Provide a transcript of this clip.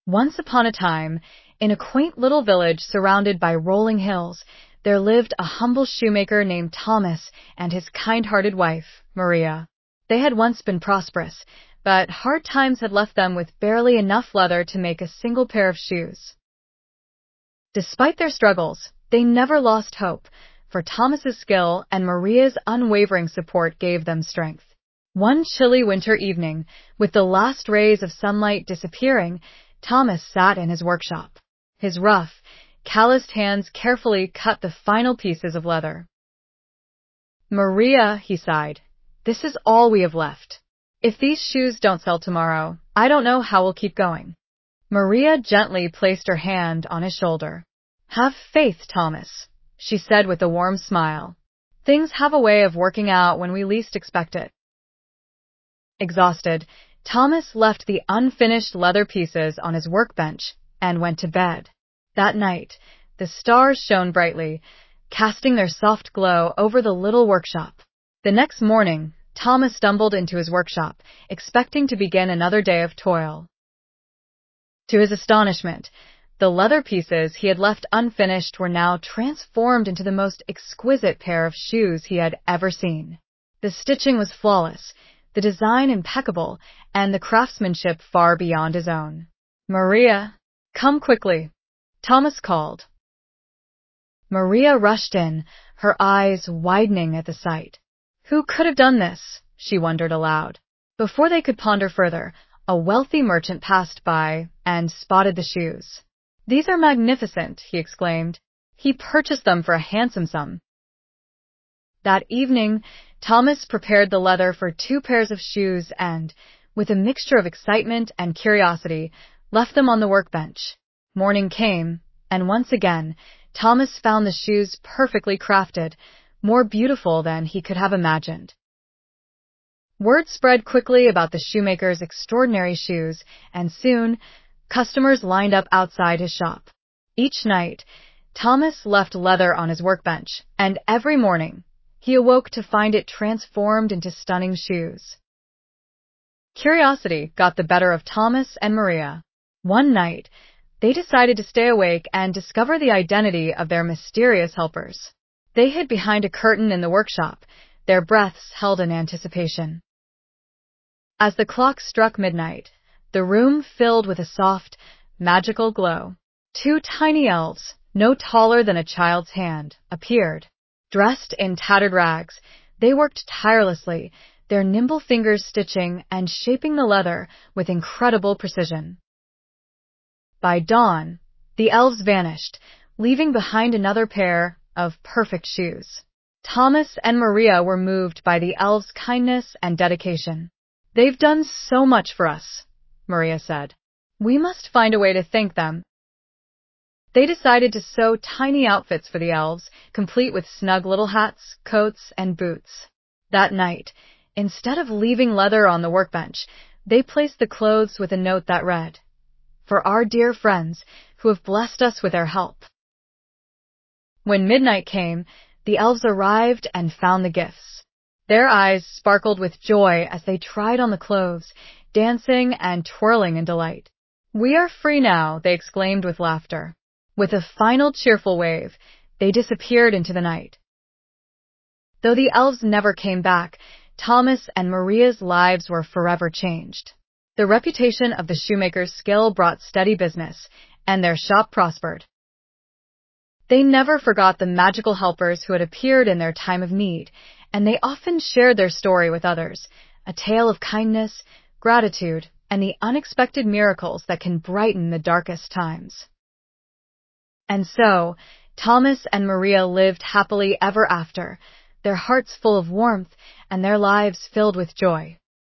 Once upon a time, in a quaint little village surrounded by rolling hills, there lived a humble shoemaker named Thomas and his kind-hearted wife, Maria. They had once been prosperous, but hard times had left them with barely enough leather to make a single pair of shoes. Despite their struggles, they never lost hope, for Thomas's skill and Maria's unwavering support gave them strength. One chilly winter evening, with the last rays of sunlight disappearing, Thomas sat in his workshop. His rough, calloused hands carefully cut the final pieces of leather. "Maria," he sighed, "this is all we have left. If these shoes don't sell tomorrow, I don't know how we'll keep going." Maria gently placed her hand on his shoulder. "Have faith, Thomas," she said with a warm smile. "Things have a way of working out when we least expect it." Exhausted, Thomas left the unfinished leather pieces on his workbench and went to bed. That night, the stars shone brightly, casting their soft glow over the little workshop. The next morning, Thomas stumbled into his workshop, expecting to begin another day of toil. To his astonishment, the leather pieces he had left unfinished were now transformed into the most exquisite pair of shoes he had ever seen. The stitching was flawless, the design impeccable, and the craftsmanship far beyond his own. "Maria, come quickly," Thomas called. Maria rushed in, her eyes widening at the sight. Who could have done this? She wondered aloud. Before they could ponder further, a wealthy merchant passed by and spotted the shoes. "These are magnificent," he exclaimed. He purchased them for a handsome sum. That evening, Thomas prepared the leather for 2 pairs of shoes and, with a mixture of excitement and curiosity, left them on the workbench. Morning came, and once again, Thomas found the shoes perfectly crafted, more beautiful than he could have imagined. Word spread quickly about the shoemaker's extraordinary shoes, and soon, customers lined up outside his shop. Each night, Thomas left leather on his workbench, and every morning, he awoke to find it transformed into stunning shoes. Curiosity got the better of Thomas and Maria. One night, they decided to stay awake and discover the identity of their mysterious helpers. They hid behind a curtain in the workshop, their breaths held in anticipation. As the clock struck midnight, the room filled with a soft, magical glow. 2 tiny elves, no taller than a child's hand, appeared. Dressed in tattered rags, they worked tirelessly, their nimble fingers stitching and shaping the leather with incredible precision. By dawn, the elves vanished, leaving behind another pair of perfect shoes. Thomas and Maria were moved by the elves' kindness and dedication. "They've done so much for us," Maria said. "We must find a way to thank them." They decided to sew tiny outfits for the elves, complete with snug little hats, coats, and boots. That night, instead of leaving leather on the workbench, they placed the clothes with a note that read, "For our dear friends who have blessed us with their help." When midnight came, the elves arrived and found the gifts. Their eyes sparkled with joy as they tried on the clothes, dancing and twirling in delight. "We are free now," they exclaimed with laughter. With a final cheerful wave, they disappeared into the night. Though the elves never came back, Thomas and Maria's lives were forever changed. The reputation of the shoemaker's skill brought steady business, and their shop prospered. They never forgot the magical helpers who had appeared in their time of need, and they often shared their story with others, a tale of kindness, gratitude, and the unexpected miracles that can brighten the darkest times. And so, Thomas and Maria lived happily ever after, their hearts full of warmth and their lives filled with joy.